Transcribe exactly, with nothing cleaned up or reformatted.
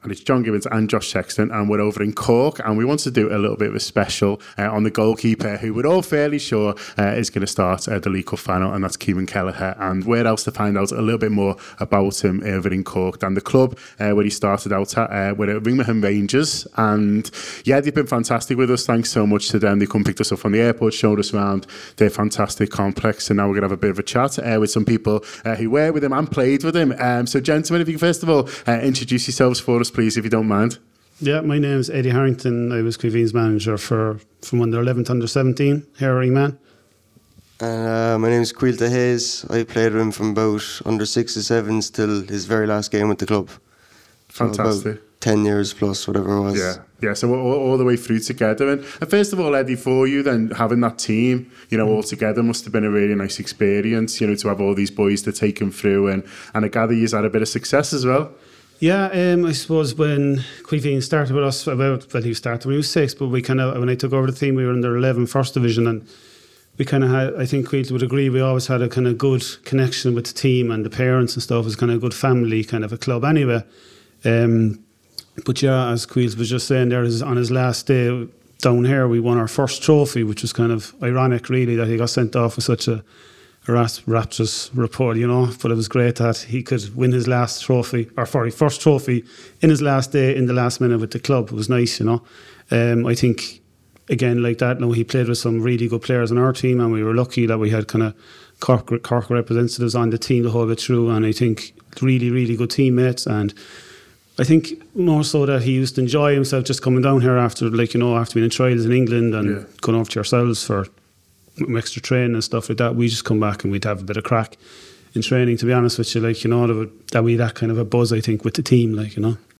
and it's John Gibbons and Josh Sexton, and we're over in Cork, and we want to do a little bit of a special uh, on the goalkeeper who we're all fairly sure uh, is going to start uh, the League Cup final, and that's Kieran Kelleher. And where else to find out a little bit more about him over in Cork than the club uh, where he started out at, uh, we're at Ringmerham Rangers. And yeah, they've been fantastic with us. Thanks so much to them. They come picked us up from the airport, showed us around their fantastic complex, and now we're going to have a bit of a chat uh, with some people uh, who were with him and played with him. Um, so gentlemen, if you can first of all uh, introduce yourselves for us, please, if you don't mind. Yeah, my name is Eddie Harrington. I was Creeveen's manager for from under eleven to under seventeen here at Ringman. Uh, my name is Quilta Hayes. I played with him from about under six to sevens till his very last game with the club. Fantastic. So ten years plus, whatever it was. Yeah, yeah. So all, all the way through together. And, and first of all, Eddie, for you, then having that team, you know, all together must have been a really nice experience. You know, to have all these boys to take him through, and and I gather you've had a bit of success as well. Yeah, um, I suppose when Creeveen started with us, about well, he started when he was six, but we kind of when I took over the team, we were in their eleven first division, and we kind of had, I think Quilta would agree, we always had a kind of good connection with the team and the parents and stuff. It was kind of a good family kind of a club anyway. Um, but yeah, as Quilta was just saying there, is on his last day down here, we won our first trophy, which was kind of ironic really that he got sent off with such a rapturous report, you know, but it was great that he could win his last trophy, or sorry, first trophy in his last day, in the last minute with the club. It was nice, you know. Um, I think, again, like that, you know, he played with some really good players on our team, and we were lucky that we had kind of Cork, Cork representatives on the team the whole way through, and I think really, really good teammates. And I think more so that he used to enjoy himself just coming down here after, like, you know, after being in trials in England and yeah. going over to yourselves for extra training and stuff like that. We just come back and we'd have a bit of crack in training, to be honest with you, like, you know, that we that kind of a buzz, I think, with the team, like, you know.